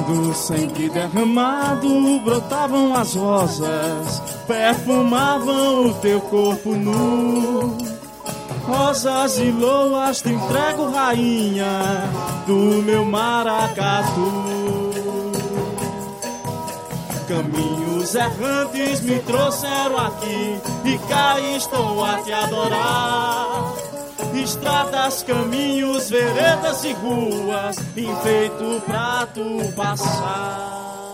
Do sangue derramado brotavam as rosas, perfumavam o teu corpo nu. Rosas e loas te entrego, rainha do meu maracatu. Caminhos errantes me trouxeram aqui e cá estou a te adorar. Estradas, caminhos, veredas e ruas, enfeito pra tu passar.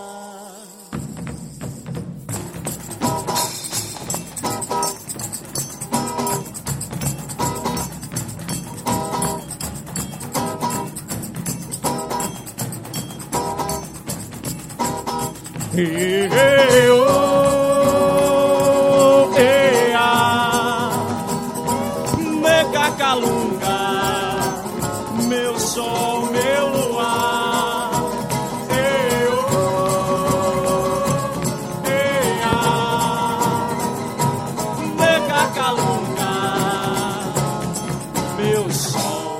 Hey, hey, oh, hey, ah, Mega Calunga, meu sol, meu luar. Hey, oh, hey, ah, Mega Calunga, meu sol.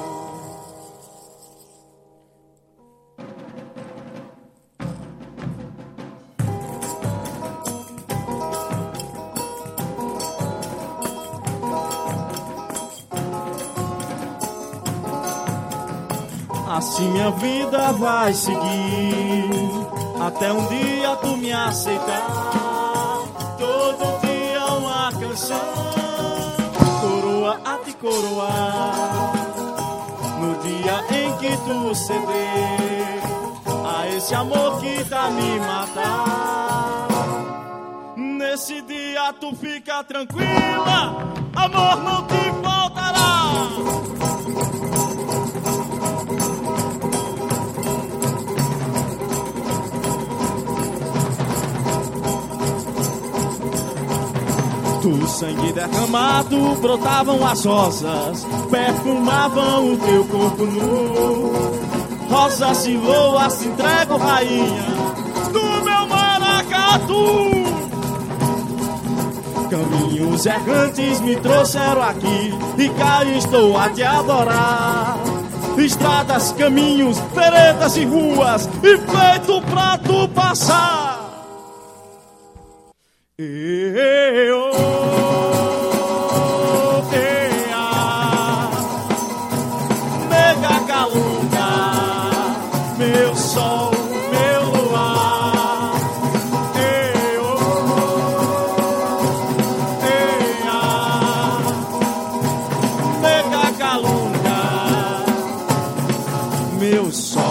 Assim minha vida vai seguir, até um dia tu me aceitar. Todo dia uma canção, coroa a te coroar. No dia em que tu ceder a esse amor que tá me matar, nesse dia tu fica tranquila, amor não te faltará. Do sangue derramado brotavam as rosas, perfumavam o teu corpo nu. Rosas e loas te entrego, rainha do meu maracatu. Caminhos errantes me trouxeram aqui e cá estou a te adorar. Estradas, caminhos, veredas e ruas, enfeito pra tu passar. Mega Calunga, meu sol, meu luar. Mega Calunga, meu sol.